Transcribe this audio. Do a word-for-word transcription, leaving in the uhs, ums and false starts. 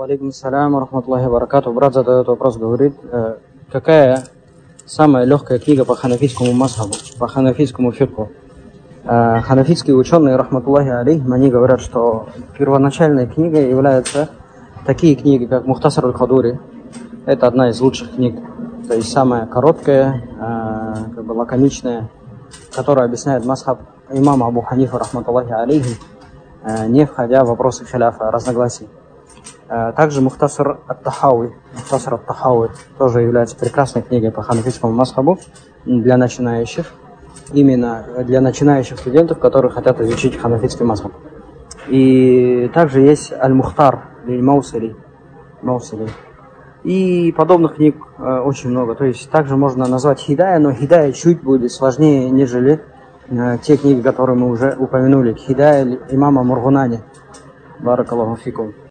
Валейкум ассалям, рахматуллахи баракату. Брат задает вопрос, говорит, э, какая самая легкая книга по ханафитскому мазхабу, по ханафитскому фикху? Э, ханафитские ученые, рахматуллахи алейхим, они говорят, что первоначальной книгой являются такие книги, как Мухтасар аль-Кадури. Это одна из лучших книг, то есть самая короткая, э, как бы лаконичная, которая объясняет мазхаб имама Абу Ханифа, рахматуллахи алейхим, э, не входя в вопросы хиляфа, разногласий. Также Мухтасар ат-Тахауи, Мухтасар ат-Тахауи тоже является прекрасной книгой по ханафитскому мазхабу для начинающих, именно для начинающих студентов, которые хотят изучить ханафитский мазхаб. И также есть Аль-Мухтар или Маусили, Маусили. И подобных книг э, очень много. То есть также можно назвать Хидая, но Хидая чуть будет сложнее, нежели э, те книги, которые мы уже упомянули. Хидая имама Мургунани. Баракаллаху фикум.